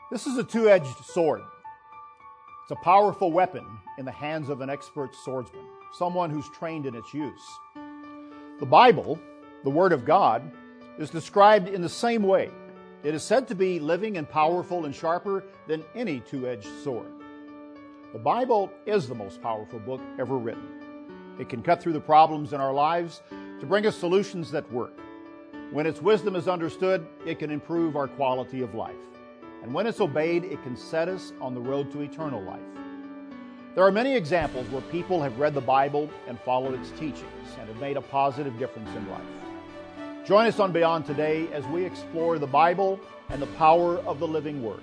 This is a two-edged sword. It's a powerful weapon in the hands of an expert swordsman, someone who's trained in its use. The Bible, the Word of God, is described in the same way. It is said to be living and powerful and sharper than any two-edged sword. The Bible is the most powerful book ever written. It can cut through the problems in our lives to bring us solutions that work. When its wisdom is understood, it can improve our quality of life. And when it's obeyed, it can set us on the road to eternal life. There are many examples where people have read the Bible and followed its teachings and have made a positive difference in life. Join us on Beyond today as we explore the Bible and the power of the living Word.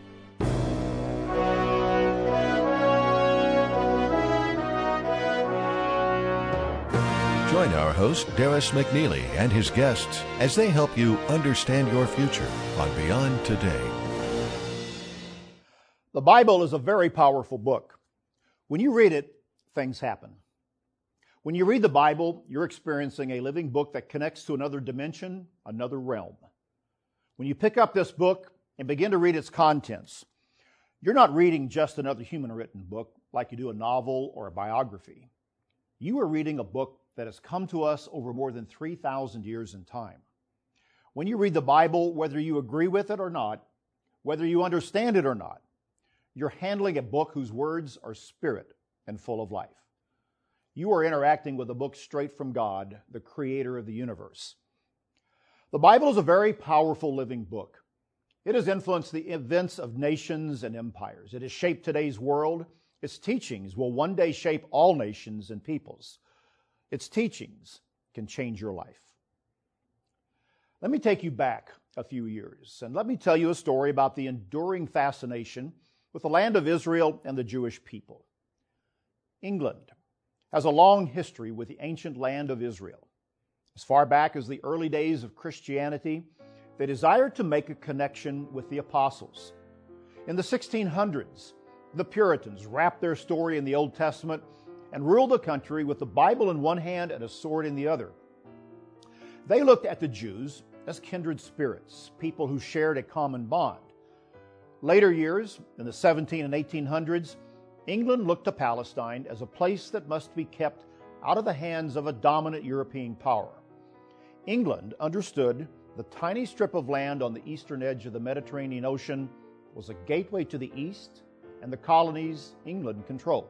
Join our host, Darris McNeely, and his guests as they help you understand your future on Beyond Today. The Bible is a very powerful book. When you read it, things happen. When you read the Bible, you're experiencing a living book that connects to another dimension, another realm. When you pick up this book and begin to read its contents, you're not reading just another human-written book like you do a novel or a biography. You are reading a book that has come to us over more than 3,000 years in time. When you read the Bible, whether you agree with it or not, whether you understand it or not, you're handling a book whose words are spirit and full of life. You are interacting with a book straight from God, the creator of the universe. The Bible is a very powerful living book. It has influenced the events of nations and empires. It has shaped today's world. Its teachings will one day shape all nations and peoples. Its teachings can change your life. Let me take you back a few years, and let me tell you a story about the enduring fascination with the land of Israel and the Jewish people. England has a long history with the ancient land of Israel. As far back as the early days of Christianity, they desired to make a connection with the apostles. In the 1600s, the Puritans wrapped their story in the Old Testament and ruled the country with the Bible in one hand and a sword in the other. They looked at the Jews as kindred spirits, people who shared a common bond. Later years, in the 17 and 1800s, England looked to Palestine as a place that must be kept out of the hands of a dominant European power. England understood the tiny strip of land on the eastern edge of the Mediterranean Ocean was a gateway to the east and the colonies England controlled.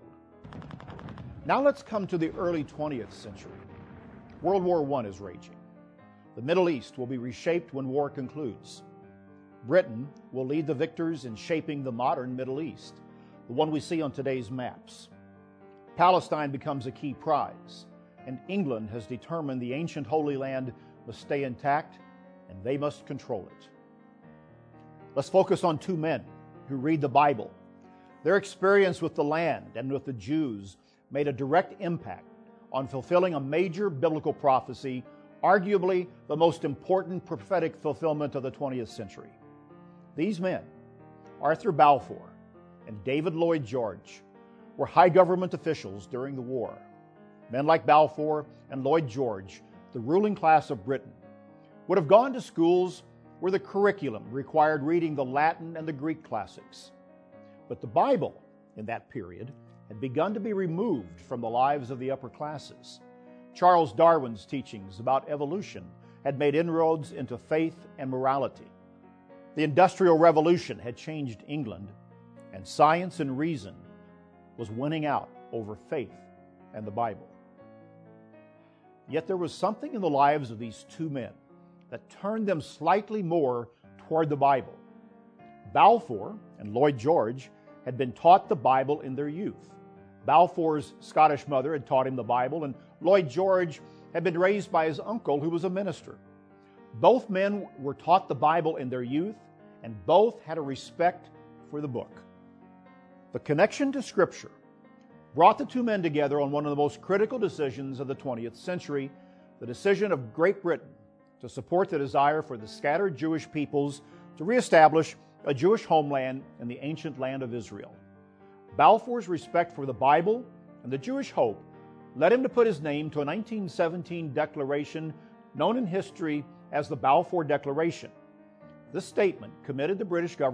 Now let's come to the early 20th century. World War I is raging. The Middle East will be reshaped when war concludes. Britain will lead the victors in shaping the modern Middle East, the one we see on today's maps. Palestine becomes a key prize, and England has determined the ancient Holy Land must stay intact, and they must control it. Let's focus on two men who read the Bible. Their experience with the land and with the Jews made a direct impact on fulfilling a major biblical prophecy, arguably the most important prophetic fulfillment of the 20th century. These men, Arthur Balfour and David Lloyd George, were high government officials during the war. Men like Balfour and Lloyd George, the ruling class of Britain, would have gone to schools where the curriculum required reading the Latin and the Greek classics. But the Bible, in that period, had begun to be removed from the lives of the upper classes. Charles Darwin's teachings about evolution had made inroads into faith and morality. The Industrial Revolution had changed England, and science and reason was winning out over faith and the Bible. Yet there was something in the lives of these two men that turned them slightly more toward the Bible. Balfour and Lloyd George had been taught the Bible in their youth. Balfour's Scottish mother had taught him the Bible, and Lloyd George had been raised by his uncle, who was a minister. Both men were taught the Bible in their youth, and both had a respect for the book. The connection to Scripture brought the two men together on one of the most critical decisions of the 20th century, the decision of Great Britain to support the desire for the scattered Jewish peoples to reestablish a Jewish homeland in the ancient land of Israel. Balfour's respect for the Bible and the Jewish hope led him to put his name to a 1917 declaration known in history as the Balfour Declaration. This statement committed the British government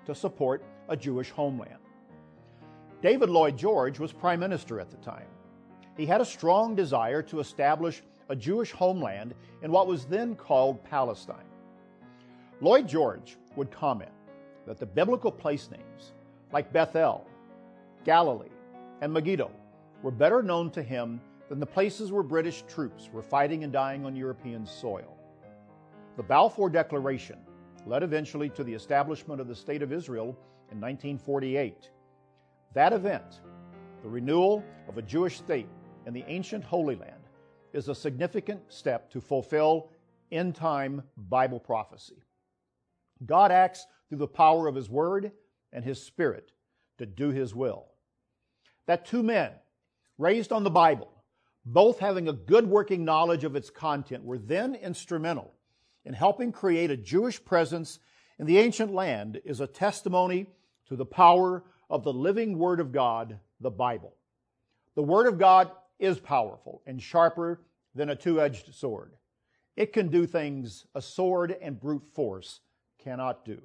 to support a Jewish homeland. David Lloyd George was prime minister at the time. He had a strong desire to establish a Jewish homeland in what was then called Palestine. Lloyd George would comment that the biblical place names like Bethel, Galilee, and Megiddo were better known to him than the places where British troops were fighting and dying on European soil. The Balfour Declaration led eventually to the establishment of the State of Israel in 1948. That event, the renewal of a Jewish state in the ancient Holy Land, is a significant step to fulfill end-time Bible prophecy. God acts through the power of His Word and His Spirit to do His will. That two men raised on the Bible, both having a good working knowledge of its content, were then instrumental in helping create a Jewish presence in the ancient land is a testimony to the power of the living Word of God, the Bible. The Word of God is powerful and sharper than a two-edged sword. It can do things a sword and brute force cannot do.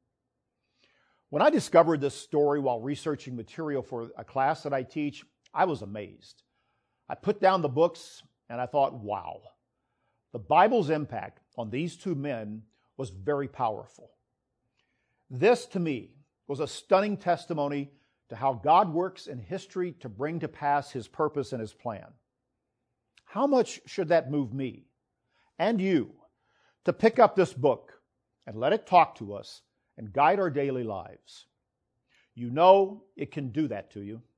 When I discovered this story while researching material for a class that I teach, I was amazed. I put down the books and I thought, wow, the Bible's impact on these two men was very powerful. This, to me, was a stunning testimony to how God works in history to bring to pass His purpose and His plan. How much should that move me and you to pick up this book and let it talk to us and guide our daily lives? You know it can do that to you.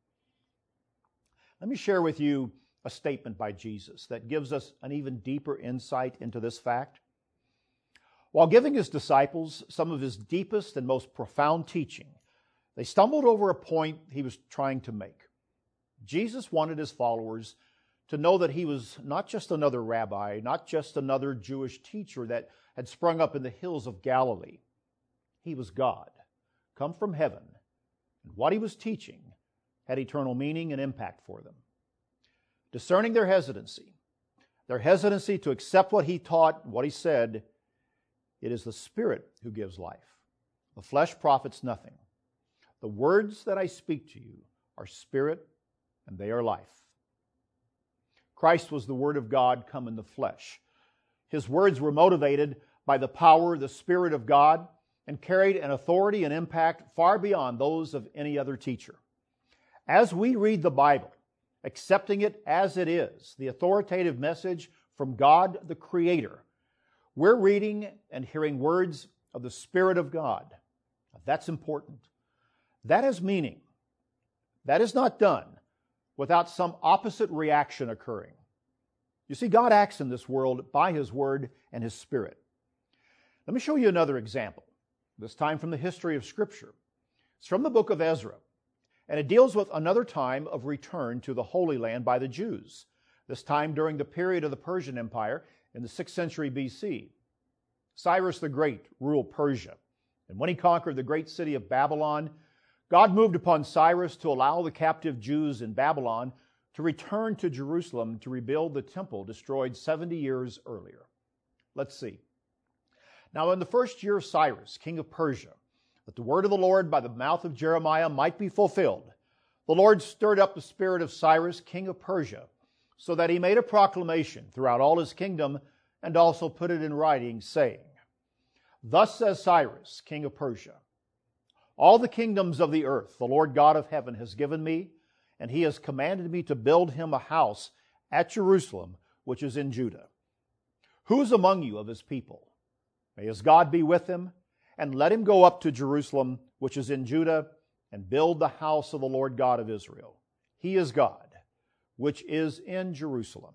Let me share with you a statement by Jesus that gives us an even deeper insight into this fact. While giving His disciples some of His deepest and most profound teaching, they stumbled over a point He was trying to make. Jesus wanted His followers to know that He was not just another rabbi, not just another Jewish teacher that had sprung up in the hills of Galilee. He was God, come from heaven, and what He was teaching had eternal meaning and impact for them. Discerning their hesitancy to accept what He taught, what He said, it is the Spirit who gives life. The flesh profits nothing. The words that I speak to you are spirit and they are life. Christ was the Word of God come in the flesh. His words were motivated by the power, the Spirit of God, and carried an authority and impact far beyond those of any other teacher. As we read the Bible, accepting it as it is, the authoritative message from God the Creator, we're reading and hearing words of the Spirit of God. That's important. That has meaning. That is not done without some opposite reaction occurring. You see, God acts in this world by His Word and His Spirit. Let me show you another example, this time from the history of Scripture. It's from the book of Ezra, and it deals with another time of return to the Holy Land by the Jews, this time during the period of the Persian Empire in the 6th century BC. Cyrus the Great ruled Persia, and when he conquered the great city of Babylon, God moved upon Cyrus to allow the captive Jews in Babylon to return to Jerusalem to rebuild the temple destroyed 70 years earlier. Let's see. Now in the first year of Cyrus, king of Persia, that the word of the Lord by the mouth of Jeremiah might be fulfilled, the Lord stirred up the spirit of Cyrus, king of Persia, so that he made a proclamation throughout all his kingdom and also put it in writing, saying, Thus says Cyrus, king of Persia, all the kingdoms of the earth the Lord God of heaven has given me, and He has commanded me to build Him a house at Jerusalem, which is in Judah. Who is among you of His people? May His God be with him, and let him go up to Jerusalem, which is in Judah, and build the house of the Lord God of Israel. He is God, which is in Jerusalem.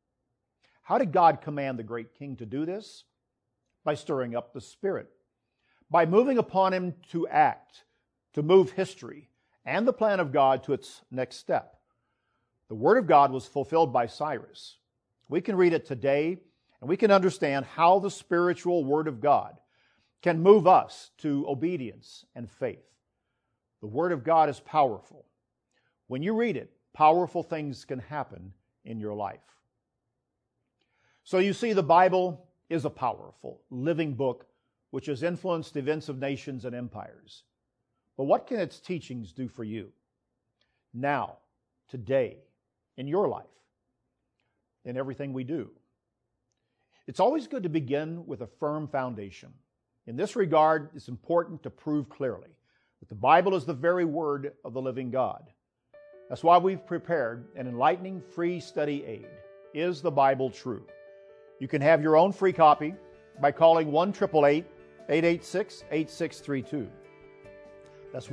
How did God command the great king to do this? By stirring up the Spirit, by moving upon him to act, to move history and the plan of God to its next step. The Word of God was fulfilled by Cyrus. We can read it today, and we can understand how the spiritual Word of God can move us to obedience and faith. The Word of God is powerful. When you read it, powerful things can happen in your life. So you see, the Bible is a powerful, living book which has influenced events of nations and empires. But what can its teachings do for you? Now, today, in your life, in everything we do. It's always good to begin with a firm foundation. In this regard, it's important to prove clearly that the Bible is the very Word of the living God. That's why we've prepared an enlightening free study aid, Is the Bible True? You can have your own free copy by calling 1-888-886-8632. That's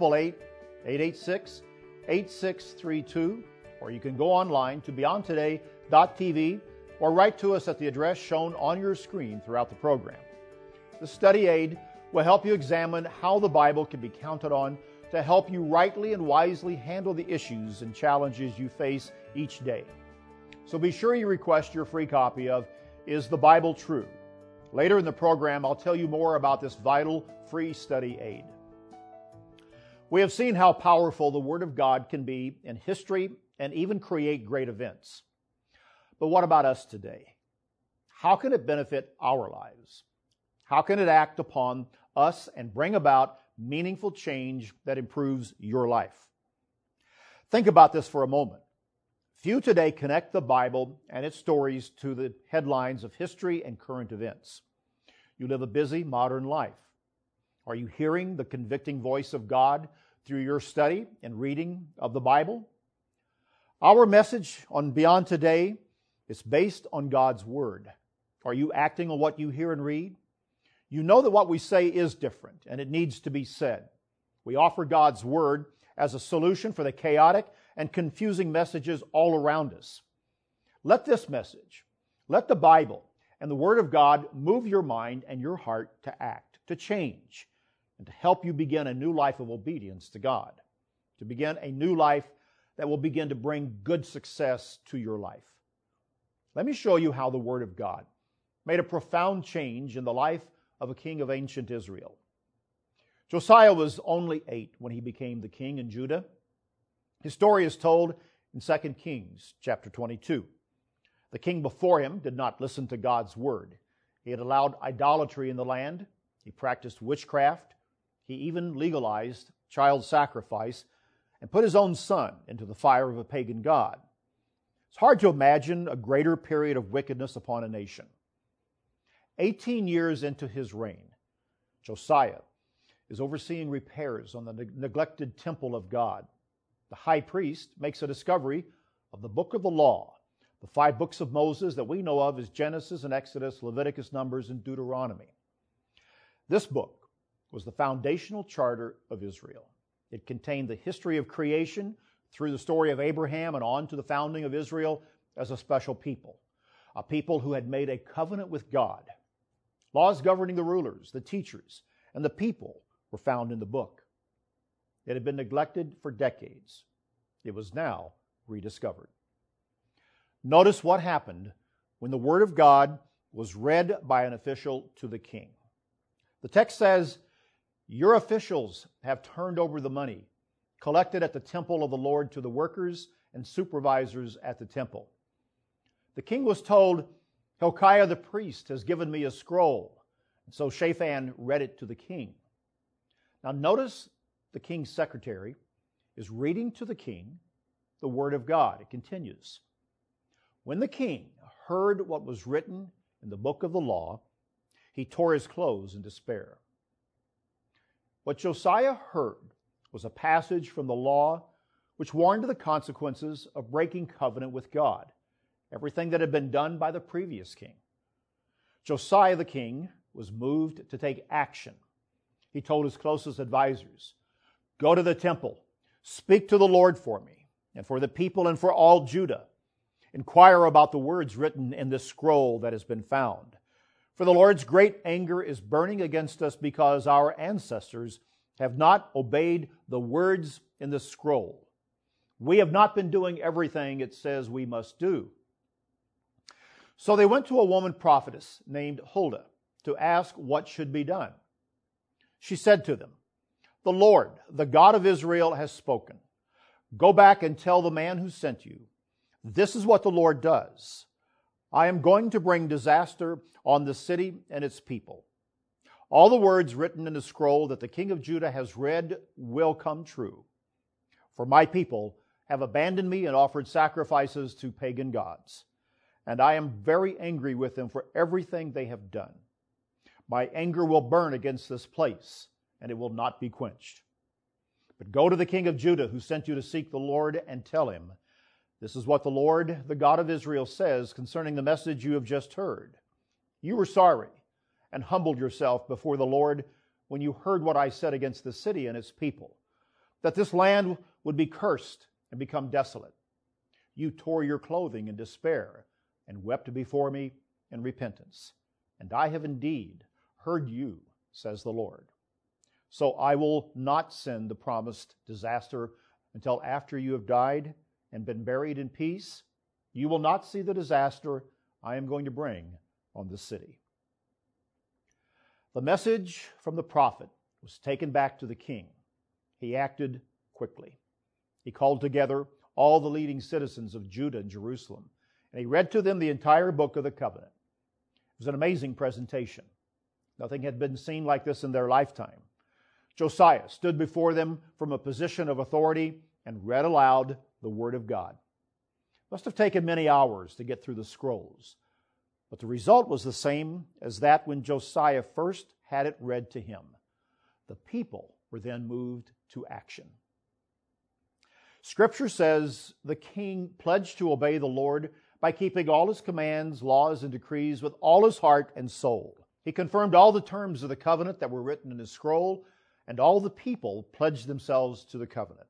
1-888-886-8632. Or you can go online to beyondtoday.tv or write to us at the address shown on your screen throughout the program. The study aid will help you examine how the Bible can be counted on to help you rightly and wisely handle the issues and challenges you face each day. So be sure you request your free copy of Is the Bible True? Later in the program, I'll tell you more about this vital free study aid. We have seen how powerful the Word of God can be in history and even create great events. But what about us today? How can it benefit our lives? How can it act upon us and bring about meaningful change that improves your life? Think about this for a moment. Few today connect the Bible and its stories to the headlines of history and current events. You live a busy modern life. Are you hearing the convicting voice of God through your study and reading of the Bible? Our message on Beyond Today is based on God's Word. Are you acting on what you hear and read? You know that what we say is different and it needs to be said. We offer God's Word as a solution for the chaotic and confusing messages all around us. Let this message, let the Bible and the Word of God move your mind and your heart to act, to change, and to help you begin a new life of obedience to God, to begin a new life that will begin to bring good success to your life. Let me show you how the Word of God made a profound change in the life of a king of ancient Israel. Josiah was only 8 when he became the king in Judah. His story is told in 2 Kings chapter 22. The king before him did not listen to God's word. He had allowed idolatry in the land. He practiced witchcraft. He even legalized child sacrifice and put his own son into the fire of a pagan god. It's hard to imagine a greater period of wickedness upon a nation. 18 years into his reign, Josiah is overseeing repairs on the neglected temple of God. The high priest makes a discovery of the book of the law, the 5 books of Moses that we know of as Genesis and Exodus, Leviticus, Numbers, and Deuteronomy. This book was the foundational charter of Israel. It contained the history of creation through the story of Abraham and on to the founding of Israel as a special people, a people who had made a covenant with God. Laws governing the rulers, the teachers, and the people were found in the book. It had been neglected for decades. It was now rediscovered. Notice what happened when the Word of God was read by an official to the king. The text says, "Your officials have turned over the money collected at the temple of the Lord to the workers and supervisors at the temple." The king was told, "Hilkiah the priest has given me a scroll." And so Shaphan read it to the king. Now notice the king's secretary is reading to the king the word of God. It continues. When the king heard what was written in the book of the law, he tore his clothes in despair. What Josiah heard was a passage from the law which warned of the consequences of breaking covenant with God, everything that had been done by the previous king. Josiah the king was moved to take action. He told his closest advisors, "Go to the temple, speak to the Lord for me, and for the people and for all Judah. Inquire about the words written in this scroll that has been found. For the Lord's great anger is burning against us because our ancestors have not obeyed the words in the scroll. We have not been doing everything it says we must do." So they went to a woman prophetess named Huldah to ask what should be done. She said to them, "The Lord, the God of Israel, has spoken. Go back and tell the man who sent you, this is what the Lord does. I am going to bring disaster on the city and its people. All the words written in the scroll that the king of Judah has read will come true. For my people have abandoned me and offered sacrifices to pagan gods, and I am very angry with them for everything they have done. My anger will burn against this place, and it will not be quenched. But go to the king of Judah who sent you to seek the Lord and tell him, this is what the Lord, the God of Israel, says concerning the message you have just heard. You were sorry and humbled yourself before the Lord when you heard what I said against the city and its people, that this land would be cursed and become desolate. You tore your clothing in despair and wept before me in repentance. And I have indeed heard you, says the Lord. So I will not send the promised disaster until after you have died and been buried in peace. You will not see the disaster I am going to bring on this city. The message from the prophet was taken back to the king. He acted quickly. He called together all the leading citizens of Judah and Jerusalem, and he read to them the entire book of the covenant. It was an amazing presentation. Nothing had been seen like this in their lifetime. Josiah stood before them from a position of authority and read aloud the word of God. It must have taken many hours to get through the scrolls, but the result was the same as that when Josiah first had it read to him. The people were then moved to action. Scripture says the king pledged to obey the Lord by keeping all his commands, laws, and decrees with all his heart and soul. He confirmed all the terms of the covenant that were written in his scroll, and all the people pledged themselves to the covenant.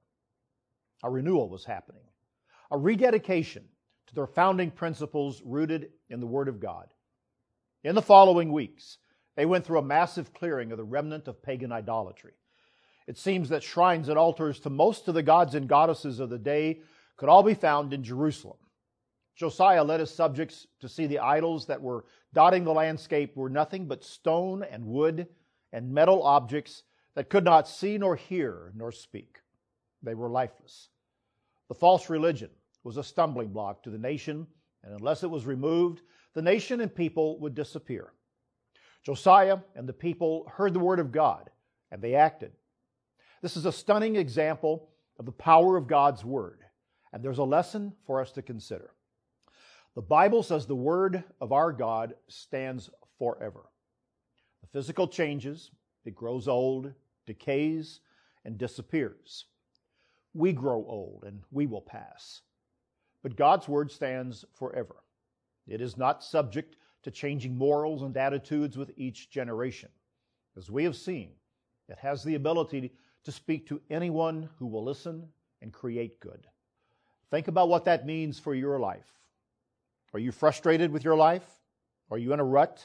A renewal was happening, a rededication to their founding principles rooted in the Word of God. In the following weeks, they went through a massive clearing of the remnant of pagan idolatry. It seems that shrines and altars to most of the gods and goddesses of the day could all be found in Jerusalem. Josiah led his subjects to see the idols that were dotting the landscape were nothing but stone and wood and metal objects that could not see nor hear nor speak. They were lifeless. The false religion was a stumbling block to the nation, and unless it was removed, the nation and people would disappear. Josiah and the people heard the word of God, and they acted. This is a stunning example of the power of God's word, and there's a lesson for us to consider. The Bible says the word of our God stands forever. The physical changes, it grows old, decays, and disappears. We grow old and we will pass. But God's word stands forever. It is not subject to changing morals and attitudes with each generation. As we have seen, it has the ability to speak to anyone who will listen and create good. Think about what that means for your life. Are you frustrated with your life? Are you in a rut?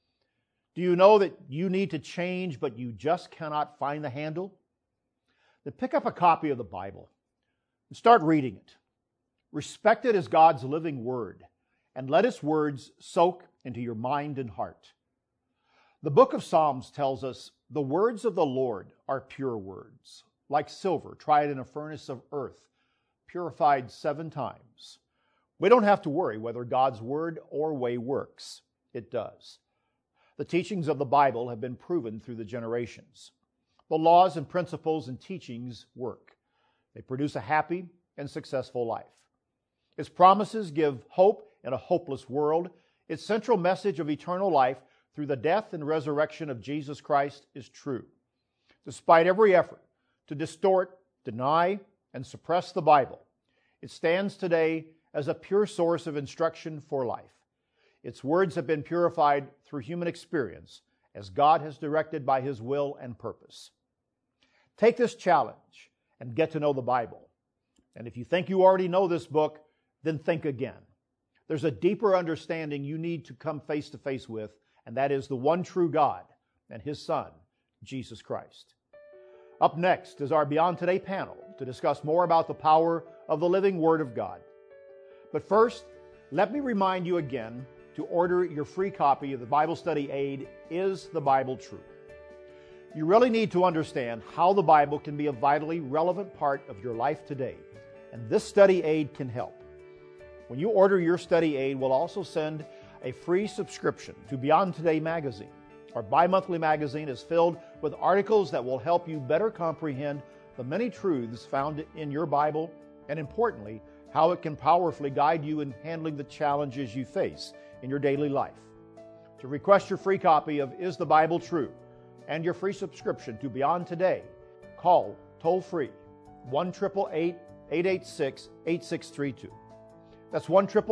Do you know that you need to change, but you just cannot find the handle? Then pick up a copy of the Bible and start reading it. Respect it as God's living word, and let its words soak into your mind and heart. The book of Psalms tells us the words of the Lord are pure words, like silver tried in a furnace of earth, purified 7 times. We don't have to worry whether God's word or way works. It does. The teachings of the Bible have been proven through the generations. The laws and principles and teachings work. They produce a happy and successful life. Its promises give hope in a hopeless world. Its central message of eternal life through the death and resurrection of Jesus Christ is true. Despite every effort to distort, deny, and suppress the Bible, it stands today as a pure source of instruction for life. Its words have been purified through human experience as God has directed by His will and purpose. Take this challenge and get to know the Bible. And if you think you already know this book, then think again. There's a deeper understanding you need to come face to face with, and that is the one true God and His Son, Jesus Christ. Up next is our Beyond Today panel to discuss more about the power of the living Word of God. But first, let me remind you again to order your free copy of the Bible study aid, Is the Bible True? You really need to understand how the Bible can be a vitally relevant part of your life today, and this study aid can help. When you order your study aid, we'll also send a free subscription to Beyond Today magazine, Our bi-monthly magazine is filled with articles that will help you better comprehend the many truths found in your Bible, and importantly, how it can powerfully guide you in handling the challenges you face in your daily life. To request your free copy of Is the Bible True and your free subscription to Beyond Today, call toll-free 1-888-886-8632. That's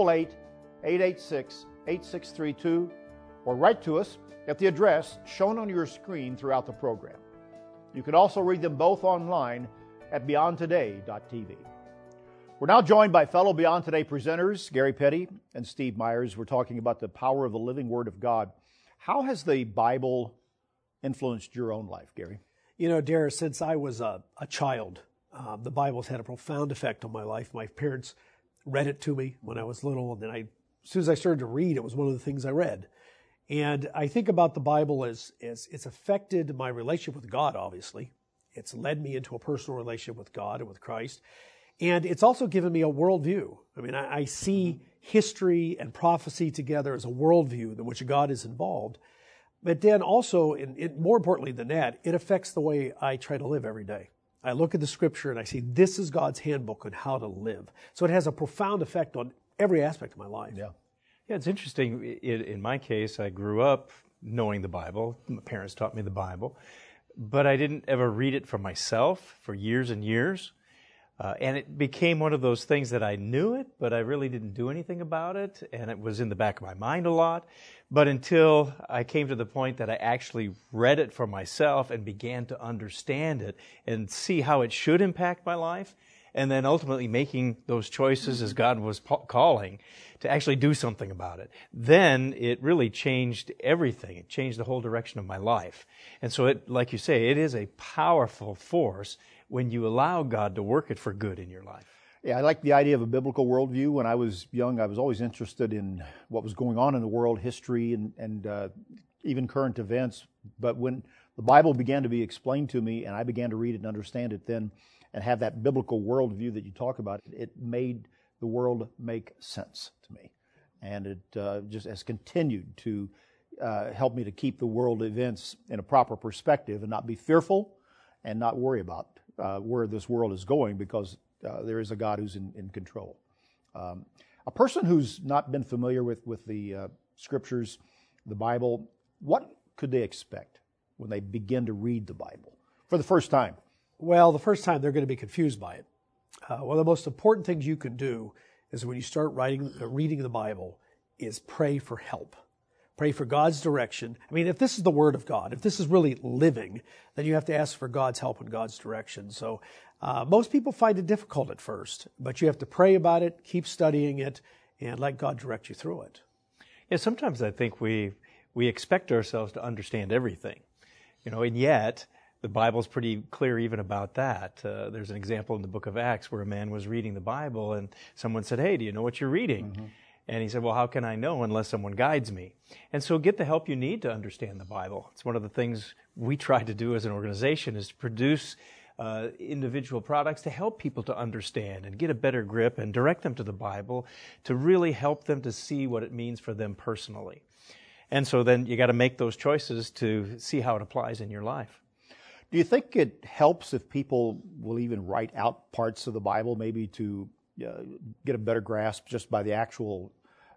1-888-886-8632, or write to us at the address shown on your screen throughout the program. You can also read them both online at beyondtoday.tv. We're now joined by fellow Beyond Today presenters, Gary Petty and Steve Myers. We're talking about the power of the living Word of God. How has the Bible influenced your own life, Gary? You know, Dara, since I was a child, the Bible's had a profound effect on my life. My parents read it to me when I was little, and then as soon as I started to read, it was one of the things I read. And I think about the Bible as it's affected my relationship with God, obviously. It's led me into a personal relationship with God and with Christ. And it's also given me a worldview. I mean, I see history and prophecy together as a worldview in which God is involved. But then also, more importantly than that, it affects the way I try to live every day. I look at the Scripture and I see this is God's handbook on how to live. So it has a profound effect on every aspect of my life. Yeah, it's interesting. In my case, I grew up knowing the Bible. My parents taught me the Bible. But I didn't ever read it for myself for years and years. And it became one of those things that I knew it, but I really didn't do anything about it. And it was in the back of my mind a lot. But until I came to the point that I actually read it for myself and began to understand it and see how it should impact my life, and then ultimately making those choices as God was calling to actually do something about it. Then it really changed everything. It changed the whole direction of my life. And so it, like you say, it is a powerful force when you allow God to work it for good in your life. Yeah, I like the idea of a biblical worldview. When I was young, I was always interested in what was going on in the world, history, and even current events. But when the Bible began to be explained to me, and I began to read it and understand it then, and have that biblical worldview that you talk about, it made the world make sense to me. And it just has continued to help me to keep the world events in a proper perspective and not be fearful and not worry about where this world is going, because there is a God who's in control. A person who's not been familiar with the Scriptures, the Bible, what could they expect when they begin to read the Bible for the first time? Well, the first time they're going to be confused by it. One of the most important things you can do is when you start reading the Bible is pray for help. Pray for God's direction. I mean, if this is the Word of God, if this is really living, then you have to ask for God's help and God's direction. So most people find it difficult at first, but you have to pray about it, keep studying it, and let God direct you through it. Yeah, sometimes I think we expect ourselves to understand everything, and yet the Bible's pretty clear even about that. There's an example in the book of Acts where a man was reading the Bible and someone said, "Hey, do you know what you're reading?" Mm-hmm. And he said, "Well, how can I know unless someone guides me?" And so get the help you need to understand the Bible. It's one of the things we try to do as an organization, is to produce individual products to help people to understand and get a better grip and direct them to the Bible to really help them to see what it means for them personally. And so then you got to make those choices to see how it applies in your life. Do you think it helps if people will even write out parts of the Bible, maybe to get a better grasp just by the actual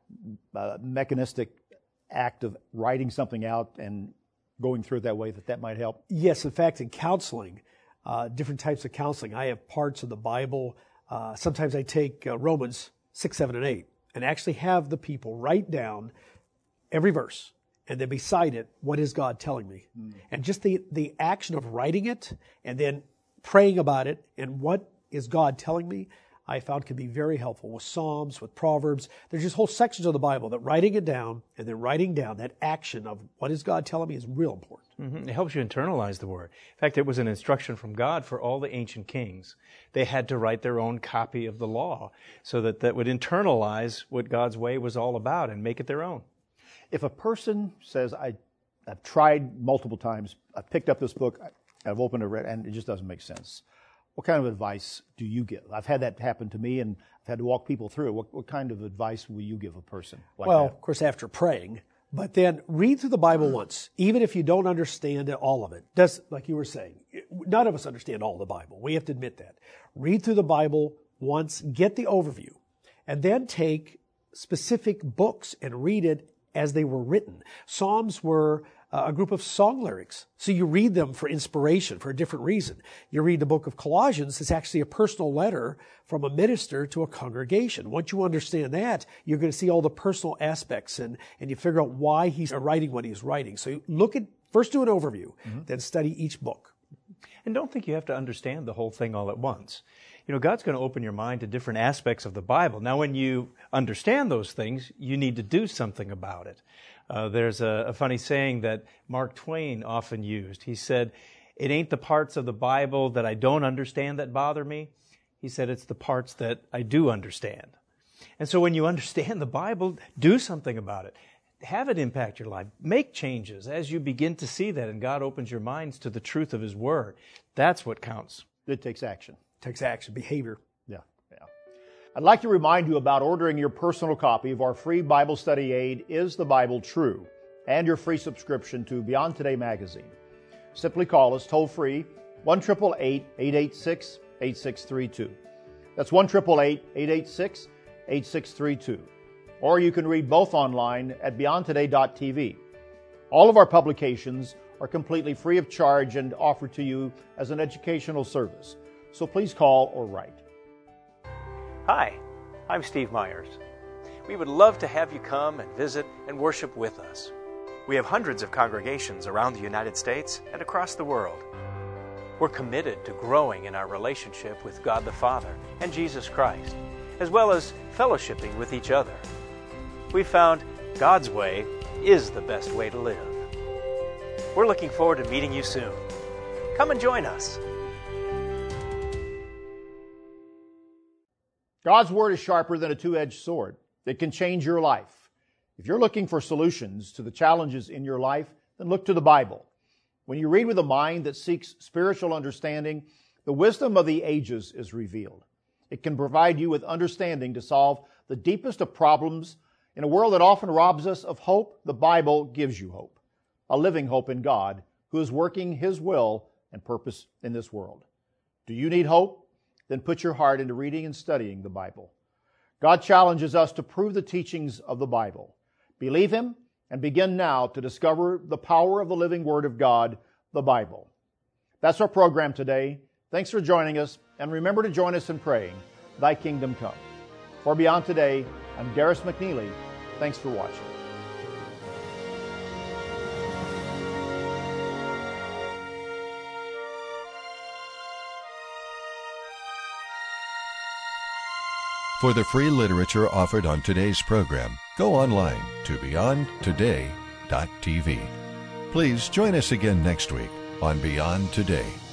mechanistic act of writing something out and going through it that way, that might help? Yes, in fact, in counseling, different types of counseling, I have parts of the Bible. Sometimes I take Romans 6, 7, and 8 and actually have the people write down every verse. And then beside it, what is God telling me? Mm. And just the action of writing it and then praying about it and what is God telling me, I found can be very helpful with Psalms, with Proverbs. There's just whole sections of the Bible that writing it down and then writing down that action of what is God telling me is real important. Mm-hmm. It helps you internalize the Word. In fact, it was an instruction from God for all the ancient kings. They had to write their own copy of the law so that would internalize what God's way was all about and make it their own. If a person says, I've tried multiple times, I've picked up this book, I've opened it, read, and it just doesn't make sense, what kind of advice do you give? I've had that happen to me, and I've had to walk people through it. What kind of advice will you give a person like that? Of course, after praying, But then read through the Bible once, even if you don't understand all of it. Like you were saying, none of us understand all the Bible. We have to admit that. Read through the Bible once, get the overview, and then take specific books and read it as they were written. Psalms were a group of song lyrics. So you read them for inspiration, for a different reason. You read the book of Colossians, it's actually a personal letter from a minister to a congregation. Once you understand that, you're going to see all the personal aspects and you figure out why he's writing what he's writing. So first do an overview, then study each book. And don't think you have to understand the whole thing all at once. God's going to open your mind to different aspects of the Bible. Now, when you understand those things, you need to do something about it. There's a funny saying that Mark Twain often used. He said, "It ain't the parts of the Bible that I don't understand that bother me." He said, "It's the parts that I do understand." And so when you understand the Bible, do something about it. Have it impact your life. Make changes as you begin to see that, and God opens your minds to the truth of His Word. That's what counts. It takes action. Takes action, behavior. Yeah. I'd like to remind you about ordering your personal copy of our free Bible study aid, Is the Bible True? And your free subscription to Beyond Today magazine. Simply call us toll free 1-888-886-8632. That's 1-888-886-8632. Or you can read both online at beyondtoday.tv. All of our publications are completely free of charge and offered to you as an educational service. So please call or write. Hi, I'm Steve Myers. We would love to have you come and visit and worship with us. We have hundreds of congregations around the United States and across the world. We're committed to growing in our relationship with God the Father and Jesus Christ, as well as fellowshipping with each other. We've found God's way is the best way to live. We're looking forward to meeting you soon. Come and join us. God's Word is sharper than a two-edged sword. It can change your life. If you're looking for solutions to the challenges in your life, then look to the Bible. When you read with a mind that seeks spiritual understanding, the wisdom of the ages is revealed. It can provide you with understanding to solve the deepest of problems. In a world that often robs us of hope, the Bible gives you hope, a living hope in God who is working His will and purpose in this world. Do you need hope? Then put your heart into reading and studying the Bible. God challenges us to prove the teachings of the Bible. Believe Him and begin now to discover the power of the living Word of God, the Bible. That's our program today. Thanks for joining us, and remember to join us in praying, Thy Kingdom Come. For Beyond Today, I'm Darris McNeely. Thanks for watching. For the free literature offered on today's program, go online to beyondtoday.tv. Please join us again next week on Beyond Today.